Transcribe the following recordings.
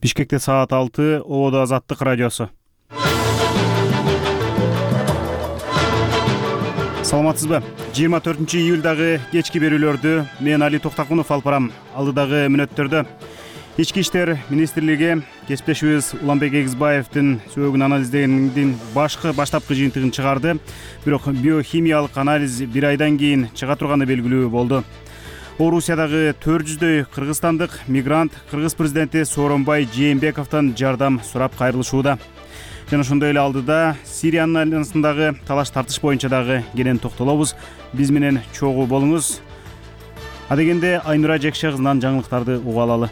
Бишкекте саат 6, Ободо Азаттык радиосу. Саламатсызбы? 24-июлдагы кечки берүүлөрдү мен Али Токтакунов алып барам. Алдыдагы мүнөттөрдө Ички иштер министрлиги кесиптешибиз Уланбек Эгизбаевдин сөөгүн анализдегендин баштапкы жыйынтыгын чыгарды. Бирок биохимиялык анализ 1 айдан кийин чыга турганы белгилүү болду. Орусиядагы 400дөй кыргызстандык мигрант кыргыз президенти Сооронбай Жээнбековдон жардам сурап кайрылышууда. Жана ошондой эле алдыда Сириянын айланасындагы талаш тартыш боюнча дагы кенен токтолобуз. Биз менен чогуу болуңуз. Адегенде Айнура Жекше кызынан жаңылыктарды уга алалы.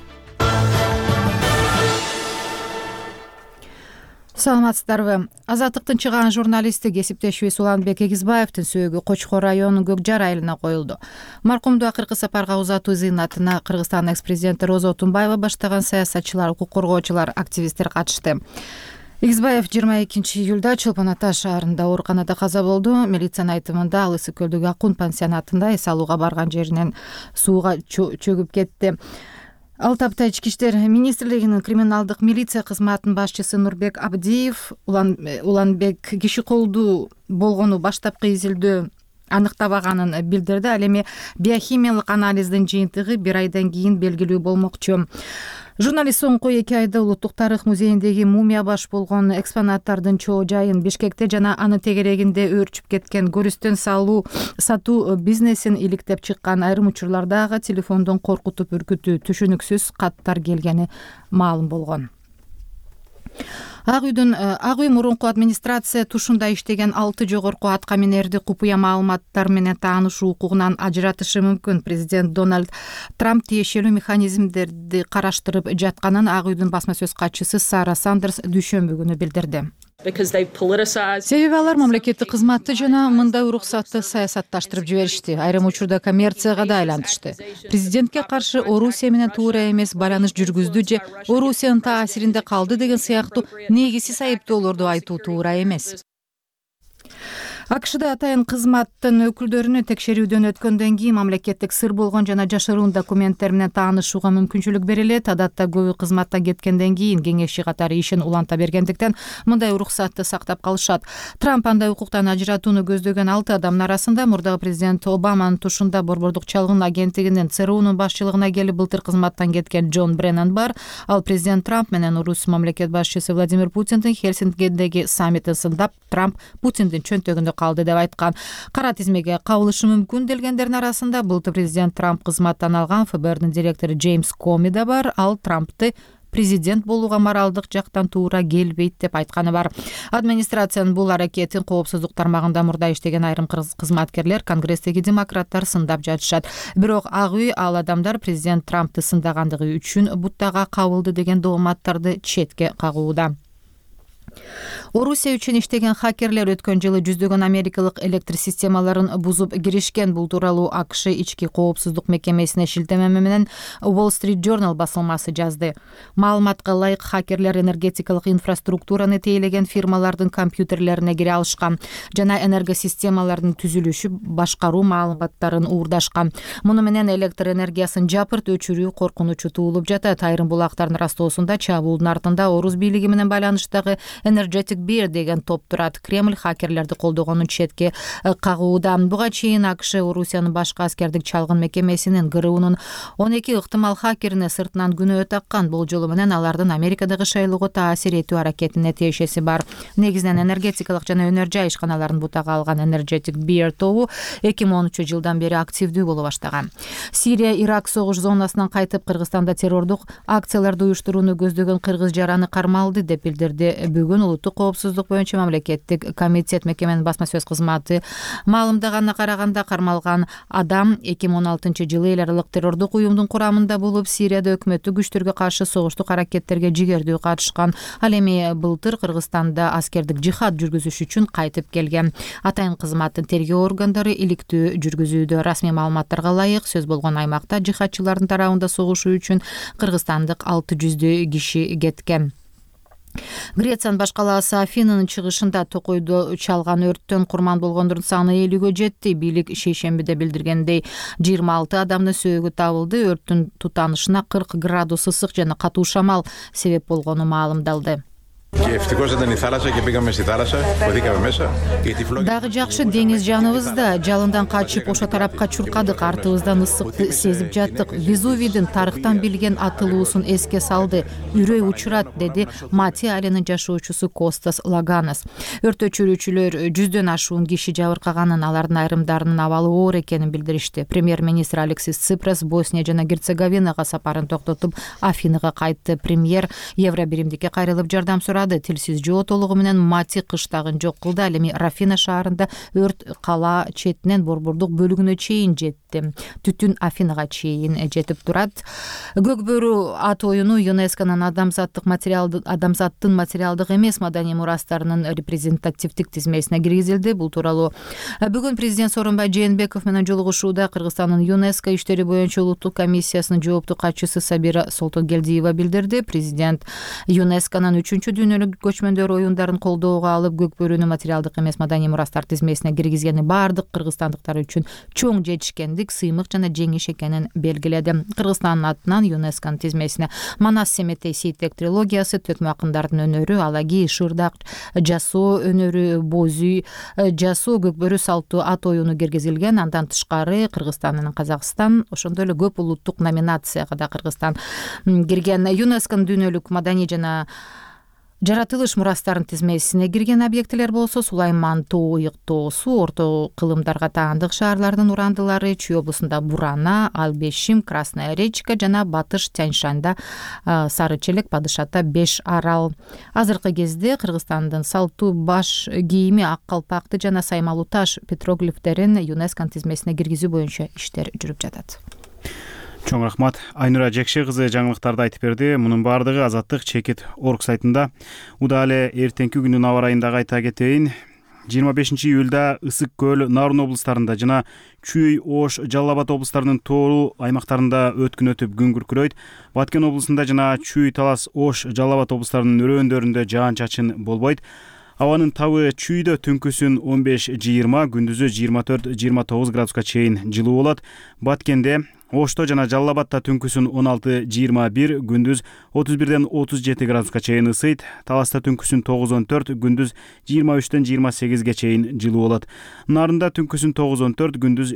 Саламатсыздарбы? Азаттыктын чыган журналисти кесиптешибиз Уланбек Эгизбаевдин сөөгү Кочкор районунун Көкжар айылына коюлду. Маркумду акыркы сапарга узатуу зыйнатына Кыргызстан экс-президенти Роза Отунбаева баштаган саясатчылар, укук коргоочулар, активисттер катышты. Эгизбаев 22-июлда Чолпон Ата шаарында ооруканада каза болду. Милициянын айтымында ал Ысык көлдөгү Акун пансионатында эс алууга барган жеринен сууга чөгүп кетти. Ал тапта Ички иштер министрлигинин криминалдык милиция кызматынын башчысы Нурбек Абдиев Уланбек киши колдуу болгону баштапкы изилдөө аныктабаганын билдирди. Ал эми биохимиялык анализдин жыйынтыгы 1 айдан кийин белгилүү болмокчу. Журналист соңку 2 айда Улуттук тарых музейиндеги мумия баш болгон экспонаттардын чоо жайын, Бишкекте жана анын тегерегинде өөрчүп кеткен көрүстөн сатуу бизнесин иликтеп чыккан, айрым учурларда ага телефондон коркутуп үркүтүү, түшүнүксүз каттар келгени маалым болгон. Ак үй мурунку администрация тушунда иштеген 6 жогорку аткаминерди купуя маалыматтар менен таанышуу укугунан ажыратышы мүмкүн. Президент Дональд Трамп тиешелүү механизмдерди караштырып жатканын Ак үйдүн басма сөз катчысы Сара Сандерс дүйшөмбү күнү билдирди. Себеби алар мамлекеттик кызматты жана мындай уруксатты саясатташтырып жиберишти. Айрым учурда коммерцияга да айлантышты. Президентке каршы Орусия менен туура эмес байланыш жүргүздү же Орусиянын таасиринде калды деген сыяктуу негизсиз айыптоолорду айтуу туура эмес. АКШда атайын кызматтын өкүлдөрүнө текшерүүдөн өткөндөн кийин мамлекеттик сыр болгон жана жашыруун документтер менен таанышууга мүмкүнчүлүк берилет. Адатта көбү кызматтан кеткенден кийин кеңешчи катары ишин уланта бергендиктен мындай уруксатты сактап калышат. Трамп андай укуктан ажыратууну көздөгөн 6 адамдын арасында мурдагы президент Обаманын тушунда Борбордук чалгын агенттигинин ЦРУнун башчылыгына келип былтыр кызматтан кеткен Джон Бреннан бар. Ал президент Трамп менен Орус мамлекет башчысы Владимир Путиндин Хельсинкидеги саммитин сындап, Трамп Путиндин чөнтөгүндө калды деп айткан. Кара тизмеге кабылышы мүмкүн делгендердин арасында былтыр президент Трамп кызматтан алган ФБРдин директору Джеймс Коми да бар. Ал Трампты президент болууга моралдык жактан туура келбейт деп айтканы бар. Администрациянын бул аракетин коопсуздук тармагында мурда иштеген айрым кызматкерлер, Конгресстеги демократтар сындап жатышат. Бирок Ак үй ал адамдар президент Трампты сындагандыгы үчүн буттага кабылды деген дооматтарды четке кагууда. Орусия үчүн иштеген хакерлер өткөн жылы жүздөгөн америкалык электр системаларын бузуп киришкен. Бул тууралуу АКШ ички коопсуздук мекемесине шилтеме менен Wall Street Journal басылмасы жазды. Маалыматка ылайык хакерлер энергетикалык инфраструктураны тейлеген фирмалардын компьютерлерине кире алышкан жана энергосистемалардын түзүлүшү, башкаруу маалыматтарын уурдашкан. Муну менен электр энергиясын жапырт өчүрүү коркунучу туулуп жатат. Айрым булактардын растоосунда чабуулдун артында Орус бийлиги менен байланыштагы Energetic Beer деген топ турат. Кремль хакерлерди колдогонун четке кагууда. Буга чейин АКШ Орусиянын башкы аскердик чалгын мекемесинин ГРУнун 12 ыктымал хакерине сыртынан күнөө таккан. Болжолу менен алардын Америкадагы шайлоого таасир этүү аракетине тиешеси бар. Негизинен энергетикалык жана өнөр жай ишканаларын бутага алган Energetic Beer тобу 2013 жылдан бери активдүү боло баштаган. Сирия-Ирак согуш зонасынан кайтып Кыргызстанда террордук акцияларды уюштурууну көздөгөн кыргыз жараны кармалды деп билдирди. Бүгүн улуттук коопсуздук боюнча мамлекеттик комитет мекеменин басма сөз кызматы маалымдаганына караганда, кармалган адам 2016 жылы эл аралык террордук уюмдун курамында болуп, Сирияда өкмөттүк күчтөргө каршы согуштук аракеттерге жигердүү катышкан. Ал эми былтыр Кыргызстанда аскердик жихад жүргүзүш үчүн кайтып келген. Атайын кызматтын тергөө органдары иликтөө жүргүзүүдө. Расмий маалыматтарга ылайык, сөз болгон аймакта жихадчылардын тарабында согушуу үчүн кыргызстандык 600 киши кеткен. Грециянын баш калаасы Афинанын чыгышында токойдо чалган өрттөн курман болгондордун саны 50-гө жетти. Бийлик шейшембиде билдиргендей 26 адамдын сөөгү табылды. Өрттүн тутанышына 40 градус ысык жана катуу шамал себеп болгону маалымдалды. Дагы жакшы деңиз жаныбызда, жалындан качып ошо тарапка чуркадык, артыбыздан ысыкты сезип жаттык. Везувийдин тарыхтан билген атылуусун эске салды. Үрөй учурат, деди Мати Алинин жашоочусу Костас Лаганас. Өрт өчүрүүчүлөр 100дөн ашуун киши жабыркаганын, алардын айрымдарынын абалы оор экенин билдиришти. Премьер-министр Алексис Ципрас Босния жана Герцеговинага сапарын токтотуп, Афинага кайтты. Премьер Евробиримдикке кайрылып жардам сурады. Тилсиз жоо толугу менен Мати кыштагын жок кылды. Ал эми Рафина шаарында өрт кала четинен борбордук бөлүгүнө чейин жетти. Түтүн Афинага чейин жетип турат. Көкбөрү ат оюну ЮНЕСКОнун адамзаттын материалдык эмес маданий мурастарынын репрезентативдик тизмесине киргизилди. Бул тууралуу бүгүн президент Сооронбай Жээнбеков менен жолугушууда Кыргызстандын ЮНЕСКО иштери боюнча улуттук комиссиясынын жооптуу катчысы Сабира Солтонгелдиева билдирди. Президент ЮНЕСКОнун 3-дүйнөлүк көчмөндөр оюндарын колдоого алып, көкбөрүнү материалдык эмес маданий мурастар тизмесине киргизгени баардык кыргызстандыктар үчүн чоң жетишкендик, сыймык жана жеңиш экенин белгиледи. Кыргызстандын атынан ЮНЕСКонун тизмесине Манас Семетей Сейтек трилогиясы, Төкмө акындардын өнөрү, Алаги, Шырдак, Жасоо өнөрү, Бозүй, Жасоо, көкбөрү салтуу ат оюну киргизилген. Андан тышкары Кыргызстан менен Казакстан, ошондой эле көп улуттук номинацияга да Кыргызстан кирген. ЮНЕСКонун дүйнөлүк маданий жана жаратылыш мурастарынын тизмесине кирген объектилер болсо Сулайман тоо, Ыйык тоосу, Орто кылымдарга таандык шаарлардын урандылары, Чүй облусунда Бурана, Албешим, Красная речка жана Батыш Тяньшанда Сары Челек, Падышата 5 арал. Азыркы кезде Кыргызстандын салттуу баш кийими, ак калпакты жана саймалуу таш петроглифтерин ЮНЕСКонун тизмесине киргизүү боюнча иштер жүрүп жатат. Чоң рахмат. Айнура Жекше кызы жаңылыктарды айтып берди. Мунун баардыгы Азаттык Чекит.org сайтында. Уда эле эртеңки күнүн аба ырайында айта кетейин. 25 июлда Ысык көл, Нарын облустарында жана Чүй, Ош, Жалал Абад облустарынын тоолуу аймактарында өткүн өтүп күн күркүрөйт. Баткен облусунда жана Чүй, Талас, Ош, Жалал Абад облустарынын өрөөндөрүндө жаан-чачын болбойт. Абанын табы Чүйдө түнкүсүн 15-20, күндүзү 24-29 градуска чейин жылуу болот. Баткенде, Ошто жана Жалал Абадта түнкүсүн 16-21, күндүз 31-37 градуска чейин ысыйт. Таласта түнкүсүн 9-14, күндүз 23-28 чейин жылуу болот. Нарында түнкүсүн 9-14, күндүз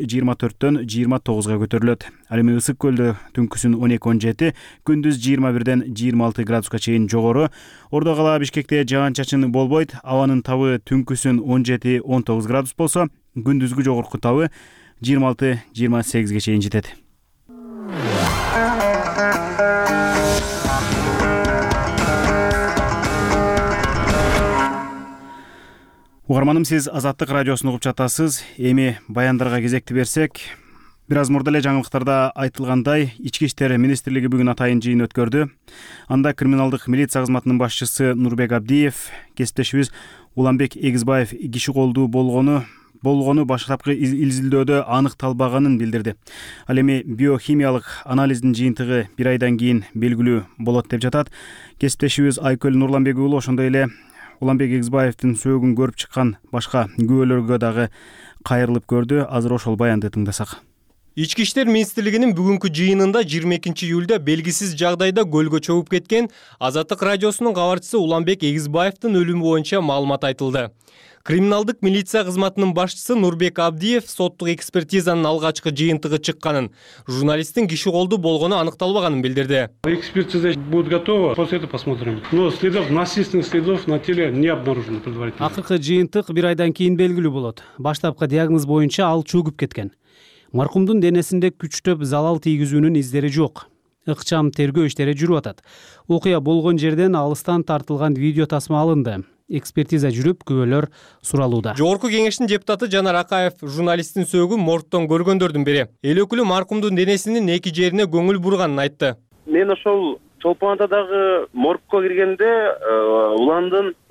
24-29 көтөрүлөт. Ал эми Ысык көлдө түнкүсүн 12-17, күндүз 21-26 градуска чейин жогору. Ордо кала Бишкекте жаан-чачын болбойт. Абанын табы түнкүсүн 17-19 градус болсо, күндүзгү жогорку табы 26-28 чейин жетет. Угарманым, сиз Азаттык радиосун угуп жатасыз. Эми баяндарга кезекти берсек, бир аз мурда эле жаңылыктарда айтылгандай, Ички иштер министрлиги бүгүн атайын жыйын өткөрдү. Анда криминалдык милиция кызматынын башчысы Нурбек Абдиев, кесиптешибиз Уланбек Эгизбаев киши колдуу болгону баштапкы изилдөөдө аныкталбаганын билдирди. Ал эми биохимиялык анализдин жыйынтыгы 1 айдан кийин белгилүү болот деп жатат. Кесиптешибиз Айкөл Нурланбек уулу ошондой эле Уланбек Эгизбаевдин сөөгүн көрүп чыккан башка күбөлөргө дагы кайрылып көрдү. Азыр ошол баянды тыңдасак. Ички иштер министрлигинин бүгүнкү жыйынында 22 июлда белгисиз жагдайда көлгө чөгүп кеткен Азаттык радиосунун кабарчысы Уланбек Эгизбаевдин өлүмү боюнча маалымат айтылды. Криминалдык милиция кызматынын башчысы Нурбек Абдиев соттук экспертизанын алгачкы жыйынтыгы чыкканын, журналисттин киши колдуу болгону аныкталбаганын билдирди. Экспертиза будет готова, после этого посмотрим. Но насильственных следов на теле не обнаружено предварительно. Акыркы жыйынтык 1 айдан кийин белгилүү болот. Баштапкы диагноз боюнча ал чөгүп кеткен. Маркумдун денесинде күчтөп залал тийгизүүнүн издери жок. Ыкчам тергөө иштери жүрүп атат. Окуя болгон жерден алыстан тартылган видео тасма алынды. Экспертиза жүрүп, күбөлөр суралууда. Жогорку кеңештин депутаты Жанар Акаев журналисттин сөөгүн моргтон көргөндөрдүн бири. Эл өкүлү маркумдун денесинин 2 жерине көңүл бурганын айтты. Мен ошол Чолпон атадагы моргко киргенде Уландын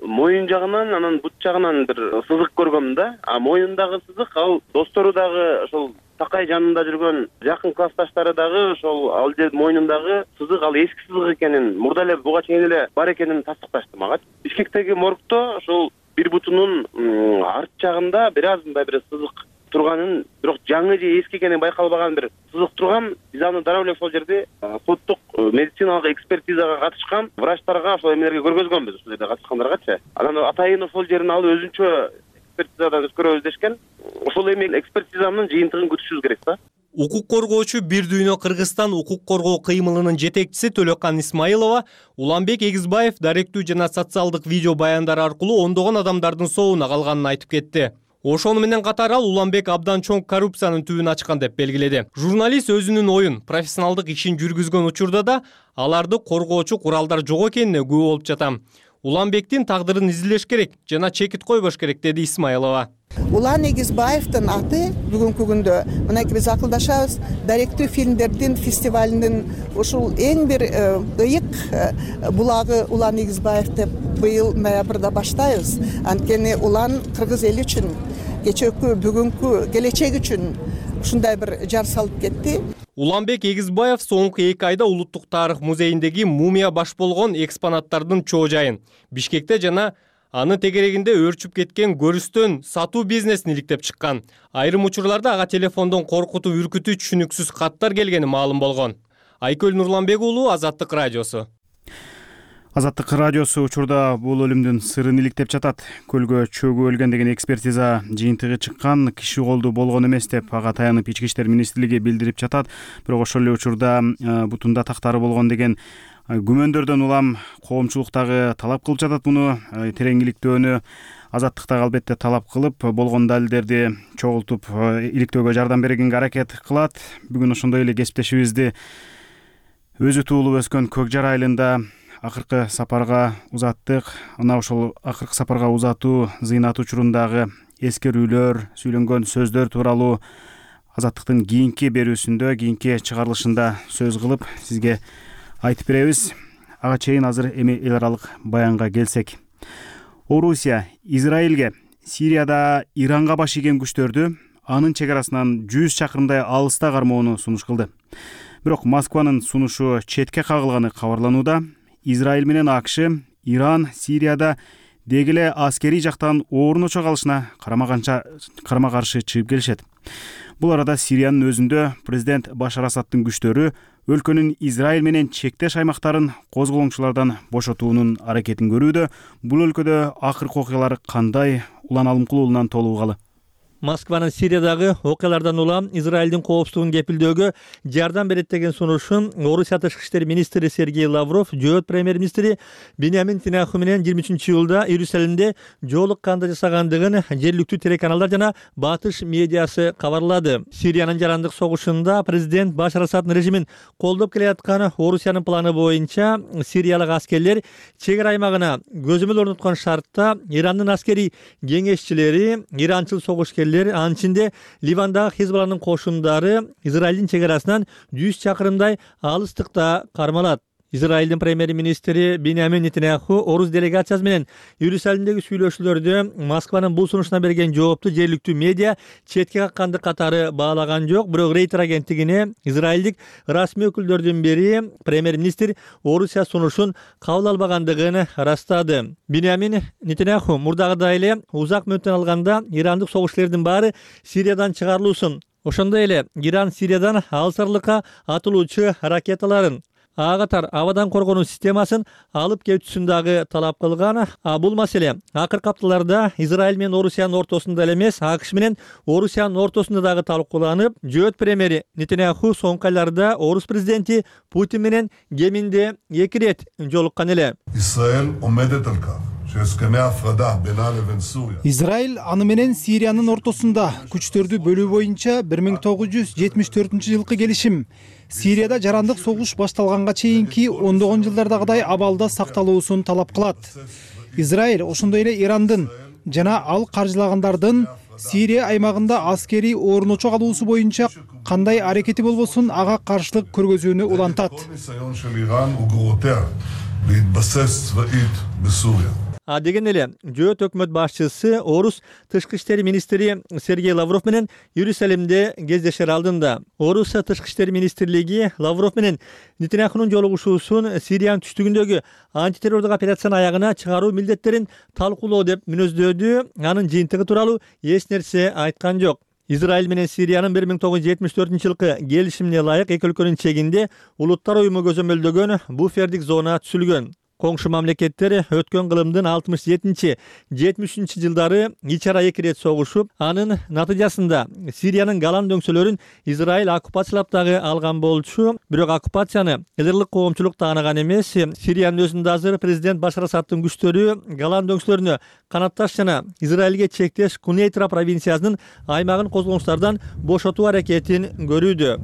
моюн жагынан анан бут жагынан бир сызык көргөм да. Моюндагы сызык ал достору дагы ошол такай жанында жүргөн жакын классташтары дагы ошол ал жердин мойнундагы сызык ал эски сызык экенин, мурда эле буга чейин эле бар экенин тастыкташты мага. Бишкектеги моргто ошол бир бутунун арт жагында бир аз мындай бир сызык турганын, бирок жаңы же эски экени байкалбаган бир сызык турган. Биз аны дароо эле ошол жерде соттук медициналык экспертизага катышкан врачтарга ошол эмелерге көргөзгөнбүз, ошол жерде катышкандаргачы. Анан атайын ошол жерин алып өзүнчө экспертизадан өткөрөбүз дешкен. Ошол эми экспертизанын жыйынтыгын күтүшүбүз керек да. Укук коргоочу Бир дүйнө Кыргызстан укук коргоо кыймылынын жетекчиси Төлөкан Исмаилова Уланбек Эгизбаев даректүү жана социалдык видео баяндар аркылуу ондогон адамдардын соолуна калганын айтып кетти. Ошону менен катар ал Уланбек абдан чоң коррупциянын түбүн ачкан деп белгиледи. Журналист өзүнүн оюн, профессионалдык ишин жүргүзгөн учурда да аларды коргоочу куралдар жок экенине күбө болуп жатам. Уланбектин тагдырын изилдеш керек жана чекит койбош керек, деди Исмаилова. Улан Эгизбаевдин аты бүгүнкү күндө мынакей биз акылдашабыз, даректүү фильмдердин фестивалынын ушул эң бир ыйык булагы Улан Эгизбаев деп быйыл ноябрда баштайбыз. Анткени Улан кыргыз эли үчүн, кечээкү, бүгүнкү, келечек үчүн ушундай бир жар салып кетти. Уланбек Эгизбаев соңку 2 айда Улуттук тарых музейиндеги мумия баш болгон экспонаттардын чоо жайын, Бишкекте жана аны тегерегинде өөрчүп кеткен көрүстөн сатуу бизнесин иликтеп чыккан. Айрым учурларда ага телефондон коркутуп үркүтүү түшүнүксүз каттар келгени маалым болгон. Айкөл Нурланбек уулу, Азаттык радиосу. Азаттык радиосу учурда бул өлүмдүн сырын иликтеп жатат. Көлгө чөгү өлгөн деген экспертиза жыйынтыгы чыккан, киши колду болгон эмес деп ага таянып Ички иштер министрлиги билдирип жатат. Бирок ошол эле учурда бутунда тактары болгон деген күмөндөрдөн улам коомчулуктагы талап кылып жатат муну. Терең иликтөөнү Азаттыктагы албетте талап кылып, болгон далилдерди чогултуп иликтөөгө жардам бергенге аракет кылат. Бүгүн ошондой эле кесиптешибизди өзү туулуп өскөн Көкжар айылында акыркы сапарга узаттык. Ана ошол акыркы сапарга узатуу зыйнат учурундагы эскерүүлөр, сүйлөнгөн сөздөр тууралуу Азаттыктын кийинки берүүсүндө, кийинки чыгарылышында сөз кылып сизге айтып беребиз. Ага чейин азыр эми эл аралык баянга келсек. Орусия Израилге Сирияда Иранга баш ийген күчтөрдү анын чек арасынан 100 чакырымдай алыста кармоону сунуш кылды. Бирок Москванын сунушу четке кагылганы кабарланууда. Израиль менен АКШ Иран Сирияда дегеле аскерий жактан орночо калышына карама каршы чыгып келишет. Бул арада Сириянын өзүндө президент Башар Асадтын күчтөрү өлкөнүн Израиль менен чектеш аймактарын козголоңчулардан бошотуунун аракетин көрүүдө. Бул өлкөдө акыркы окуялар кандай? Улан Алымкул уулунан толугалы. Москванын Сириядагы окуялардан улам Израилдин коопсуздугун кепилдөөгө жардам берет деген сунушун Орусия тышкы иштер министри Сергей Лавров жөөт премьер-министри Биньямин Нетаньяху менен 23-июлда Иерусалимде жолукканда жасагандыгын жергиликтүү телеканалдар жана батыш медиасы кабарлады. Сириянын жарандык согушунда президент Башар Асадтын режимин колдоп келаткан Орусиянын планы боюнча сириялык аскерлер чек ара аймагына көзөмөл орноткон шартта Ирандын аскерий кеңешчилери, иранчыл согушкерлер, анын ичинде Ливандагы Хизбалланын кошундары Израилдин чек арасынан 100 чакырымдай алыстыкта кармалат. Израилдин премьер-министри Биньямин Нетаньяху орус делегациясы менен Иерусалимдеги сүйлөшүүлөрдө Москванын бул сунушуна берген жоопту жергиликтүү медиа четке какканды катары баалаган жок. Бирок Рейтер агенттигине израилдик расмий өкүлдөрдүн бири премьер-министр Орусия сунушун кабыл албагандыгын ырастады. Биньямин Нетаньяху мурдагыдай эле узак мөөнөттөн алганда ирандык согушчулардын баары Сириядан чыгарылуусун, ошондой эле Иран Сириядан алсарлыкка атылуучу ракеталарын, ага катар абадан коргонуу системасын алып кетүүсүн дагы талап кылган. Бул маселе акыркы апталарда Израиль менен Орусиянын ортосунда эле эмес, АКШ менен Орусиянын ортосунда дагы талкууланып, жөөт премьери Нетаньяху соңку айларда орус президенти Путин менен кеминде 2 ирет жолуккан эле. Израиль аны менен Сириянын ортосунда күчтөрдү бөлүү боюнча 1974 жылкы келишим Сирияда жарандык согуш башталганга чейинки ондогон жылдардагыдай абалда сакталуусун талап кылат. Израиль ошондой эле Ирандын жана ал каржылагандардын Сирия аймагында аскерий орночо калуусу боюнча кандай аракети болбосун ага каршылык көргөзүүнү улантат. Деген эле жөөт өкмөт башчысы Орус тышкы иштер министри Сергей Лавров менен Иерусалимде кездешер алдында. Орус тышкы иштер министрлиги Лавров менен Нетаньяхунун жолугушуусун Сириянын түштүгүндөгү антитеррордук операциянын аягына чыгаруу милдеттерин талкуулоо деп мүнөздөдү. Анын жыйынтыгы тууралуу эч нерсе айткан жок. Израиль менен Сириянын 1974-жылкы келишимине ылайык эки өлкөнүн чегинде Улуттар уюму көзөмөлдөгөн буфердик зона түзүлгөн. Коңшу мамлекеттер өткөн кылымдын 67-73 жылдары ич ара 2 рет согушуп, анын натыйжасында Сириянын Голан дөңсөлөрүн Израиль оккупациялап дагы алган болчу. Бирок оккупацияны элдерлик коомчулук тааныган эмес. Сириянын өзүндө азыр президент Башар Асадтын күчтөрү Голан дөңсөлөрүнө канатташ жана Израилге чектеш Кунейтра провинциясынын аймагын козгонуштардан бошотуу аракетин көрүүдө.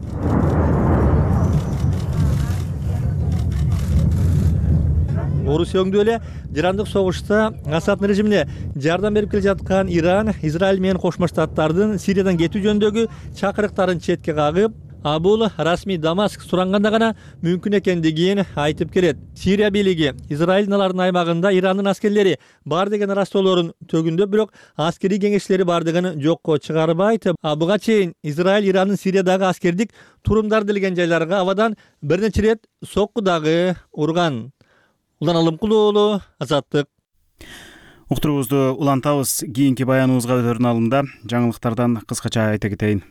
Орусия өңдүү эле жарандык согушта Асад режимине жардам берип келе жаткан Иран, Израиль менен Кошмо Штаттардын Сириядан кетүү жөнүндөгү чакырыктарын четке кагып, бул расмий Дамаск суранганда гана мүмкүн экендигин айтып келет. Сирия бийлиги Израилдин алардын аймагында Ирандын аскерлери бар деген ырастоолорун төгүндө, бирок аскерий кеңешчилери бардыгын жокко чыгарбайт. Буга чейин Израиль Ирандын Сириядагы аскердик турумдар делген жайларга абадан бир нече рет сокку дагы урган. Улан Алымкулуулу, Азаттык. Уктурубузду улантабыз. Кийинки баяныбызга өтөрүн алымда жаңылыктардан кыскача айта кетейин.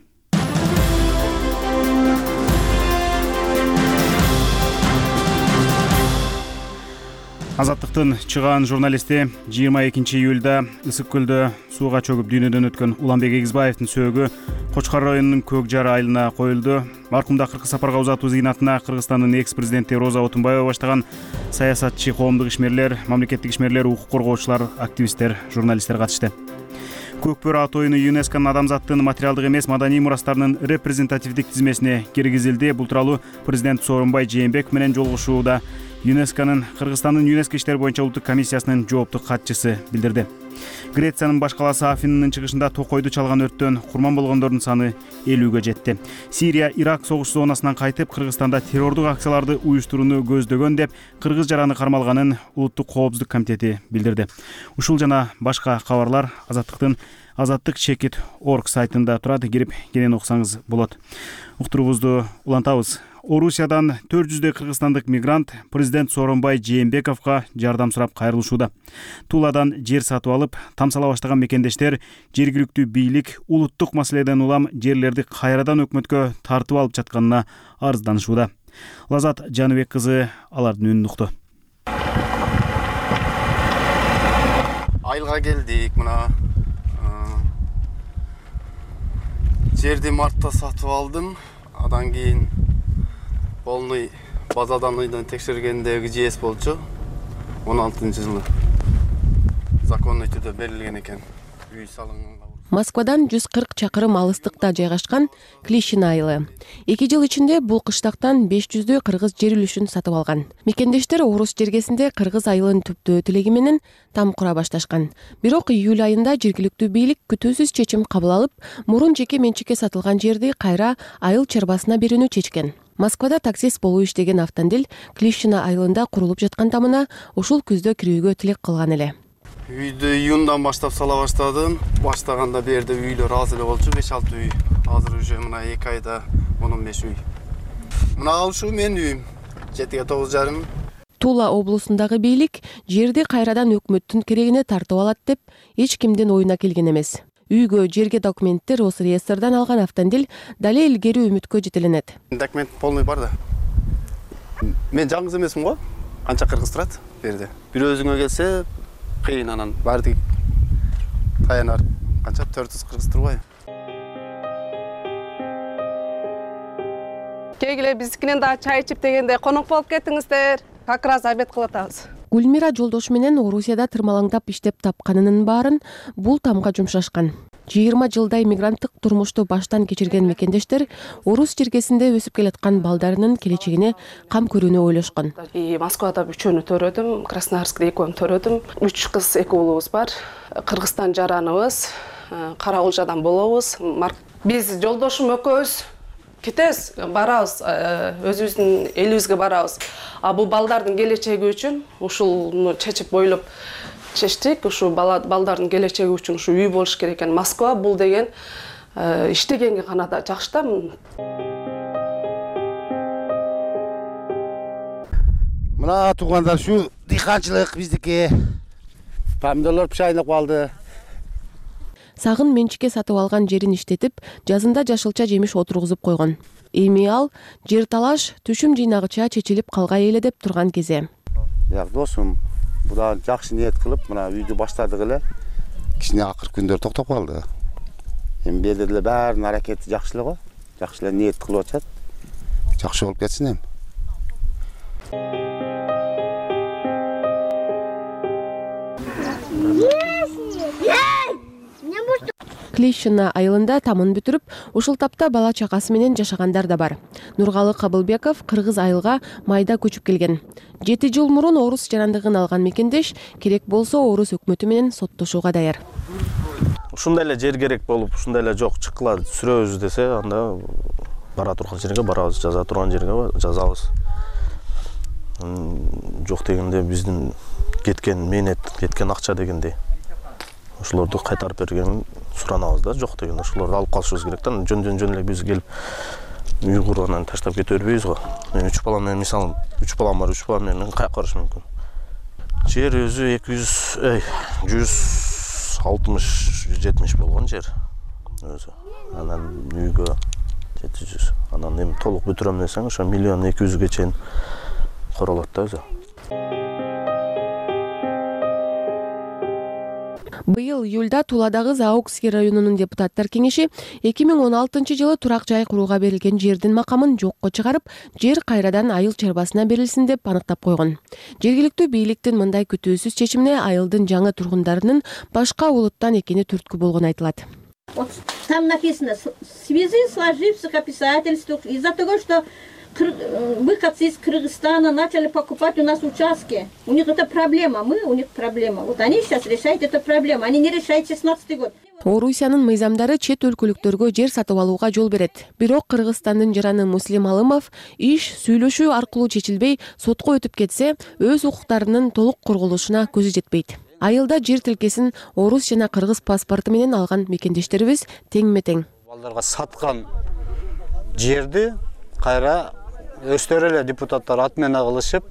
Азаттыктын чыгаан журналисти 22 июлда Ысык көлдө сууга чөгүп дүйнөдөн өткөн Уланбек Эгизбаевдин сөөгү Кочкор районунун Көк Жар айылына коюлду. Маркумду акыркы сапарга узатуу зыйнатына Кыргызстандын экс-президенти Роза Отунбаева баштаган саясатчы, коомдук ишмерлер, мамлекеттик ишмерлер, укук коргоочулар, активисттер, журналисттер катышты. Көк бөрү ат оюну ЮНЕСКОнун адамзаттын материалдык эмес маданий мурастарынын репрезентативдик тизмесине киргизилди. Бул тууралуу президент Сооронбай Жээнбеков менен жолугушууда ЮНЕСКонун Кыргызстандын ЮНЕСКО иштери боюнча улуттук комиссиясынын жооптуу катчысы билдирди. Грециянын баш калаасы Афининин чыгышында токойду чалган өрттөн курман болгондордун саны 50ге жетти. Сирия-Ирак согуш зонасынан кайтып, Кыргызстанда террордук акцияларды уюштурууну көздөгөн деп кыргыз жараны кармалганын Улуттук коопсуздук комитети билдирди. Ушул жана башка кабарлар Азаттыктын azattik.org сайтында турат, кирип кенен окусаңыз болот. Уктурубузду улантабыз. Орусиядан 400 кыргызстандык мигрант президент Сооронбай Жээнбековго жардам сурап кайрылышууда. Туладан жер сатып алып, тамсала баштаган мекендештер жергиликтүү бийлик улуттук маселеден улам жерлерди кайрадан өкмөткө тартып алып жатканына арызданышууда. Лазат Жаныбек кызы алардын үнүн укту. Айылга келдик, мына жерди мартта сатып алдым. Адан кийин полный базадан ыйдан текшергендеги ЖС болчу. 16-жылы законный түрдө берилген экен. Үй салынган. Москвадан 140 чакырым алыстыкта жайгашкан Клишин айылы. 2 жыл ичинде бул кыштактан 500 кыргыз жер үлүшүн сатып алган. Мекендештер Орус жергесинде кыргыз айылын түптөө тилеги менен там кура башташкан. Бирок июль айында жергиликтүү бийлик күтүүсүз чечим кабыл алып, мурун жеке менчикке сатылган жерди кайра айыл чарбасына берүүнү чечкен. Москвада таксист болуу иштеген автандил Клишина айылында курулуп жаткан тамына ушул күздө кирүүгө тилек кылган эле. Үйдү июндан баштап сала баштадым. Баштаганда бу жерде үйлөр аз эле болчу, 5-6 үй. Азыр уже мына 2 айда 15 үй. Мына ушул менин үйүм. 7-9,5. Тула облусундагы бийлик жерди кайрадан өкмөттүн керегине тартып алат деп эч кимдин оюна келген эмес. Үйгө жерге документтер Росреестрден алган автандил дале илгери үмүткө жетеленет. Документ полный бар да. Мен жалгыз эмесмин го. Канча кыргыз турат бу жерде. Бир өзүңө келсе кыйын, анан баардык таянар канча 400 кыргыз турбайбы. Кегиле биздикинен да чай ичип дегенде конок болуп кеттиңиздер. Как раз обед кылып атабыз. Гүлмира жолдошу менен Орусияда тырмалаңдап иштеп тапканынын баарын бул тамга жумшашкан. 20 жылдай мигранттык турмушту баштан кечирген мекендештер Орус жергесинде өсүп келаткан балдарынын келечегине кам көрүүнү ойлошкон. Москвада 3-өнү төрөдүм, Красноярскда 2-өн төрөдүм. 3 кыз, 2 уулубуз бар. Кыргызстан жараныбыз, Караулжадан болобуз. Биз жолдошум экөөбүз кетебиз, барабыз, өзүбүздүн элибизге барабыз. Бул балдардын келечеги үчүн ушулну чечип бойлоп чечтик, ушу балдардын келечеги үчүн ушу үй болуш керек экен. Москва бул деген иштегенге гана да жакшы да. Мына туугандар ушу дыйканчылык биздики. Помидорлор пышайынып калды. Сагын менчикке сатып алган жерин иштетип, жазында жашылча жемиш отургузуп койгон. Эми ал жер талаш түшүм жыйнагыча чечилип калгай эле деп турган кезде. Бияк досум, буга жакшы ниет кылып, мына үйдү баштадык эле. Кичине акыр күндөр токтоп калды. Эми бул жерде баарынын аракети жакшы эле го. Жакшы эле ниет кылып атышат. Жакшы болуп кетсин эми. Клишина айылында тамын бүтүрүп, ушул тапта бала чакасы менен жашагандар да бар. Нургалы Кабылбеков кыргыз айылга майда көчүп келген. 7 жыл мурун орус жарандыгын алган мекендеш керек болсо орус өкмөтү менен соттошууга даяр. Ушундай эле жер керек болуп, ушундай эле жок чыккыла сүрөбүз десе, анда бара турган жерге барабыз, жаза турган жерге жазабыз. Жок дегенде биздин кеткен менет, кеткен акча дегенде ошолорду кайтарып бергенин суранабыз да, жок дегенде ошолорду алып калышыбыз керек да. Жөн эле биз келип үй куруп анан таштап кете бербейбиз го. Мен 3 балам менен мисалы 3 балам бар, 3 балам менен каяка барышым мүмкүн. Жер өзү 160-170 болгон жер өзү. Анан үйгө 700. Анан эми толук бүтүрөм десең, ошо 1.200.000ге чейин королот да өзү. Быйыл июлда Туладагы Заокский районунун депутаттар кеңеши 2016 жылы турак жай курууга берилген жердин макамын жокко чыгарып, жер кайрадан айыл чарбасына берилсин деп аныктап койгон. Жергиликтүү бийликтин мындай күтүүсүз чечимине айылдын жаңы тургундарынын башка улуттан экени түрткү болгону айтылат. Вот там написано, в связи с сложившимся обстоятельством, из-за того, что выходцы из Кыргызстана начали покупать у нас участки. У них это проблема, у них проблема. Вот они сейчас решают эту проблему, они не решают 16-й год. Орусиянын мыйзамдары чет өлкөлүктөргө жер сатып алууга жол берет. Бирок Кыргызстандын жараны Муслим Алымов иш сүйлөшүү аркылуу чечилбей сотко өтүп кетсе, өз укуктарынын толук корголушуна көзү жетпейт. Айылда жер тилкесин орус жана кыргыз паспорту менен алган мекендештерибиз теңме-тең. Балдарга саткан жерди кайра өстөрү эле депутаттар атмена кылышып,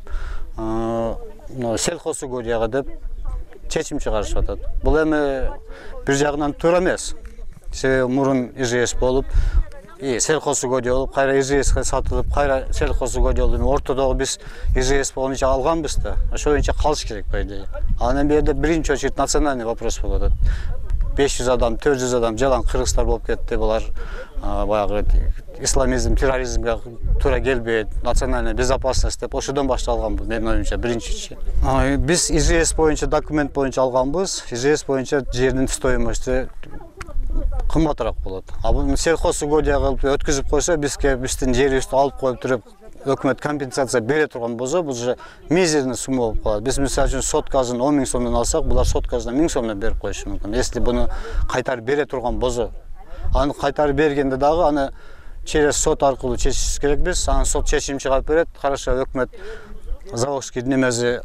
сельхозугодияга деп чечим чыгарышып атат. Бул эми бир жагынан туура эмес. Себеби мурун ИЖС болуп, сельхозугодия болуп, кайра ИЖСке сатылып, кайра сельхозугодия болуп, ортодогу биз ИЖС боюнча алганбыз да. Ошол боюнча калыш керек по идее. Анан бул жерде биринчи очередь национальный вопрос болуп атат. 500 адам, 400 адам жалаң кыргыздар болуп кетти. Булар баягы исламизм, терроризмге туура келбейт, национальная безопасность деп ошодон башталган бул менин оюмча биринчи. Биз ИЖС боюнча документ боюнча алганбыз. ИЖС боюнча жердин стоимости кымбатыраак болот. А бул сельхозугодия кылып өткүзүп койсо, биздин жерибизди алып коюп туруп өкмөт компенсация бере турган болсо, бул же мизерный сумма болуп калат. Биз мисалы үчүн соткасын 10 000 сомдон алсак, булар соткасына 1000 сомдон берип коюшу мүмкүн. Если буну кайтарып бере турган болсо, аны кайтарып бергенде дагы аны через сот аркылуу чечишибиз керек биз. Анан сот чечим чыгарып берет. Караша өкмөт Завокский немези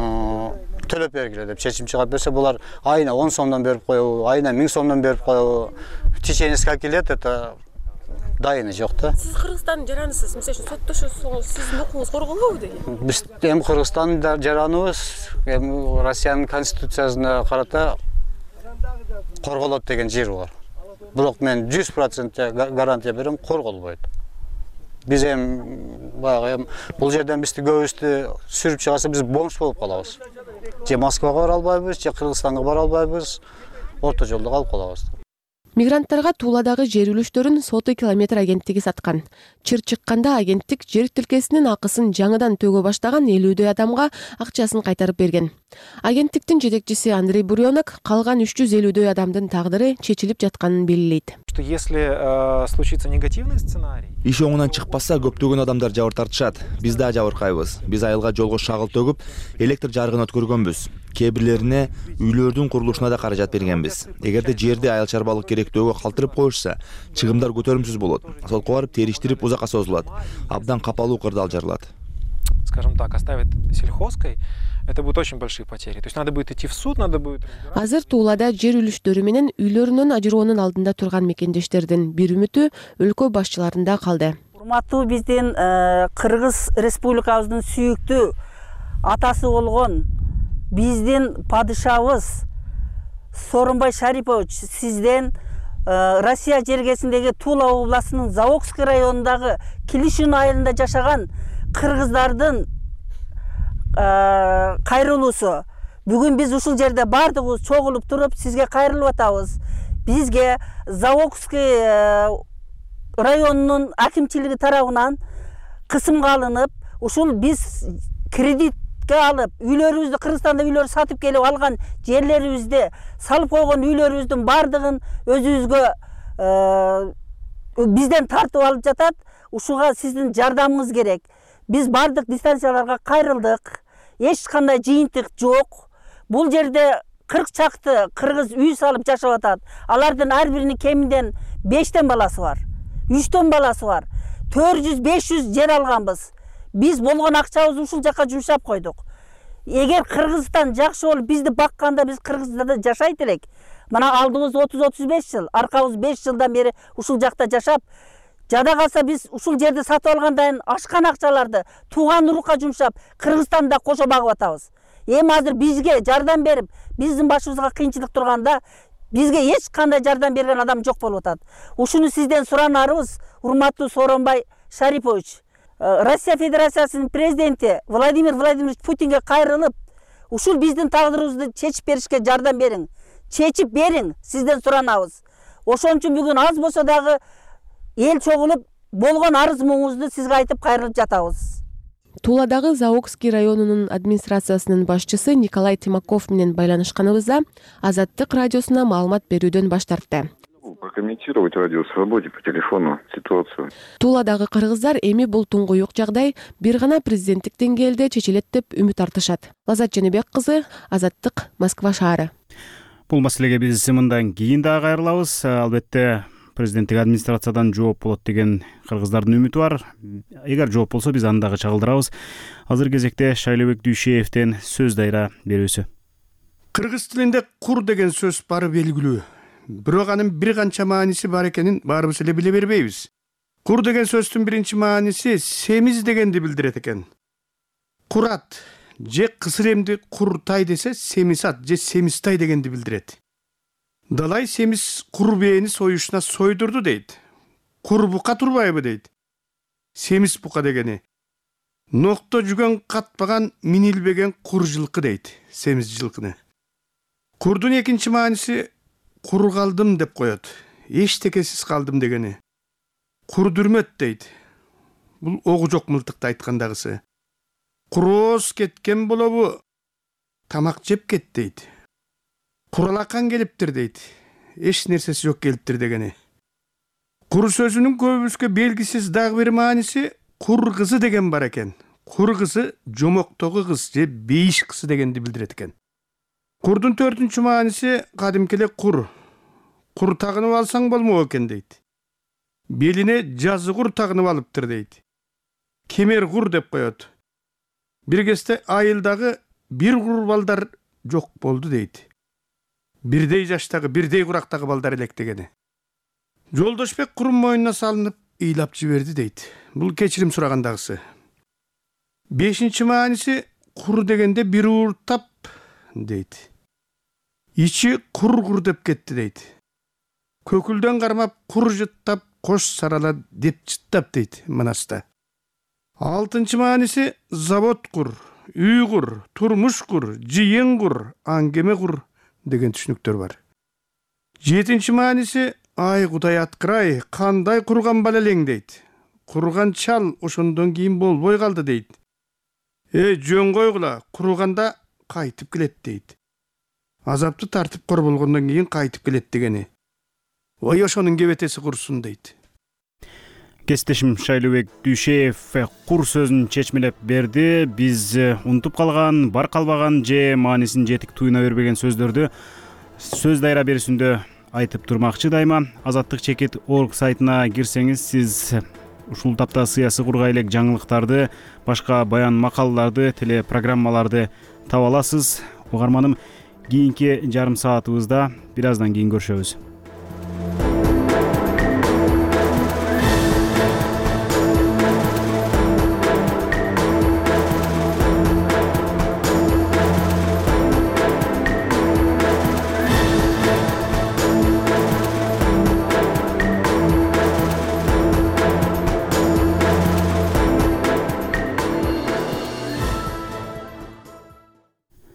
төлөп бергиле деп чечим чыгарып берсе, булар айына 10 сомдон берип коебу, айына 1000 сомдон берип коебу. В течение скольки лет это дайыны жок да. Сиз Кыргызстандын жаранысыз, мисалы үчүн соттошосуңуз, сиздин укугуңуз корголобу деген? Биз эми Кыргызстандын жараныбыз, эми Россиянын конституциясына карата корголот деген жер бар. Бирок мен 100% гарантия берем, корголбойт. Биз баягы бул жерден бизди көбүстү сүрүп чыгарса, биз бомж болуп калабыз. Же Москвага бара албайбыз, же Кыргызстанга бара албайбыз. Орто жолдо калып калабыз. Мигранттарга Туладагы жер үлүштөрүн Соты километр агенттиги саткан. Чыр чыкканда агенттик жер тилкесинин акысын жаңыдан төгө баштаган 50дөй адамга акчасын кайтарып берген. Агенттиктин жетекчиси Андрей Буренок калган 350дөй адамдын тагдыры чечилип жатканын белгилейт. Если случится негативный сценарий, иш оңунан чыкпаса, көптөгөн адамдар жабыр тартышат. Биз да жабыркайбыз. Биз айылга жолго шагыл төгүп, электр жарыгын өткөргөнбүз. Кээ бирлерине үйлөрдүн курулушуна да каражат бергенбиз. Эгерде жерди айыл чарбалык керектөөгө калтырып коюшса, чыгымдар көтөрүмсүз болот. Сотко барып териштирип узакка созулат. Абдан капалуу кырдаал жарылат. Скажем так, оставит сельхозкой, это будут очень большие потери. То есть надо будет идти в суд, надо будет... Азыр Туулада жер үлүштөрү менен үйлөрүнөн ажыроонун алдында турган мекендештердин бир үмүтү өлкө башчыларында калды. Урматтуу биздин Кыргыз Республикабыздын сүйүктүү атасы болгон биздин падышабыз Сооронбай Шарипович сизден Россия жергесиндеги Тула областынын Завокский районундагы Клишин айылында жашаган кыргыздардын кайрылуусу. Бүгүн биз ушул жерде бардыгыбыз чогулуп туруп сизге кайрылып атабыз. Бизге Завокский районунун акимчилиги тарабынан кысымга алынып, ушул биз кредитке алып, үйлөрүбүздү Кыргызстанда үйлөр сатып келип алган жерлерибизди, салып койгон үйлөрүбүздүн бардыгын өзүбүзгө бизден тартып алып жатат. Ушуга сиздин жардамыңыз керек. Биз бардык дистанцияларга кайрылдык. Эч кандай жыйынтык жок. Бул жерде 40 чакты кыргыз үй салып жашап атат. Алардын ар биринин кеминден 5тен баласы бар. 3төн баласы бар. 400-500 жер алганбыз. Биз болгон акчабызды ушул жака жумшап койдук. Эгер Кыргызстан жакшы болуп бизди бакканда биз Кыргызстанда жашайт элек. Мына алдыбыз 30-35 жыл, аркабыз 5 жылдан бери ушул жакта жашап, жада калса биз ушул жерди сатып алгандан ашкан акчаларды тууган урукка жумшап, Кыргызстанда кошо багып атабыз. Эми азыр бизге жардам берип, биздин башыбызга кыйынчылык турганда бизге эч кандай жардам берген адам жок болуп атат. Ушуну сизден суранарыбыз, урматтуу Сооронбай Шарипович, Россия Федерациясынын президенти Владимир Владимирович Путинге кайрылып, ушул биздин тагдырыбызды чечип беришке жардам бериң. Чечип бериң, сизден суранабыз. Ошон үчүн бүгүн аз болсо дагы эл чогулуп болгон арыз муңубузду сизге айтып кайрылып жатабыз. Туладагы Заокский районунун администрациясынын башчысы Николай Тимаков менен байланышканыбызда Азаттык радиосуна маалымат берүүдөн баш тартты. Прокомментировать радио Свободе по телефону ситуацию. Туладагы кыргыздар эми бул туңгуюк жагдай бир гана президенттик деңгээлде чечилет деп үмүт артышат. Лазат Женебек кызы, Азаттык, Москва шаары. Бул маселеге биз мындан кийин дагы кайрылабыз. Албетте президенттик администрациядан жооп болот деген кыргыздардын үмүтү бар. Эгер жооп болсо биз аны дагы чагылдырабыз. Азыр кезекте Шайлообек Дүйшеевден сөз дайра берүүсү. Кыргыз тилинде кур деген сөз бары белгилүү. Бирок анын бир канча мааниси бар экенин баарыбыз эле биле бербейбиз. Кур деген сөздүн биринчи мааниси семиз дегенди билдирет экен. Курат же кысыр эмди куртай десе семисат же семистай дегенди билдирет. Далай семиз кур бээни союшуна сойдурду дейт. Кур бука турбайбы дейт. Семиз бука дегени. Нокто жүгөн катпаган минилбеген кур жылкы дейт. Семиз жылкыны. Курдун экинчи мааниси кур калдым деп коет. Эчтекесиз калдым дегени. Кур дүрмөт дейт. Бул огу жок мылтыкты айткандагысы. Курооз кеткен болобу, тамак жеп кет дейт. Куралакан келиптир дейт. Эч нерсеси жок келиптир дегени. Кур сөзүнүн көбүбүзгө белгисиз дагы бир мааниси кур кызы деген бар экен. Кур кызы жомоктогу кыз же бейиш кызы дегенди билдирет экен. Курдун төртүнчү мааниси кадимки эле кур. Кур тагынып алсаң болмок экен дейт. Белине жазы кур тагынып алыптыр дейт. Кемер кур деп коет. Бир кезде айылдагы бир кур балдар жок болду дейт. Бирдей жаштагы, бирдей курактагы балдар элек дегени. Жолдошбек курун мойнуна салынып, ыйлап жиберди дейт. Бул кечирим сурагандагысы. Бешинчи мааниси кур дегенде бир ууртап дейт. Ичи кур деп кетти дейт. Көкүлдөн кармап кур жыттап, кош сарала деп жыттап дейт Манаста. Алтынчы мааниси завод кур, үй кур, турмуш кур, жыйын кур, аңгеме кур деген түшүнүктөр бар. Жетинчи мааниси ай кудай аткырай, кандай курган бала элең дейт. Курган чал ошондон кийин болбой калды дейт. Жөн койгула, курганда кайтып келет дейт. Азапты тартып кор болгондон кийин кайтып келет дегени. Ой ошонун кебетеси курсун дейт. Кесиптешим Шайлообек Дүйшеев кур сөзүн чечмелеп берди. Биз унутуп калган, бар калбаган же маанисин жетик туюна бербеген сөздөрдү сөз дайра берүүсүндө айтып турмакчы дайыма. Азаттык.org сайтына кирсеңиз, сиз ушул тапта сыясый кургай элек жаңылыктарды, башка баян макалаларды, телепрограммаларды таба аласыз. Угарманым, кийинки жарым саатыбызда бир аздан кийин көрүшөбүз.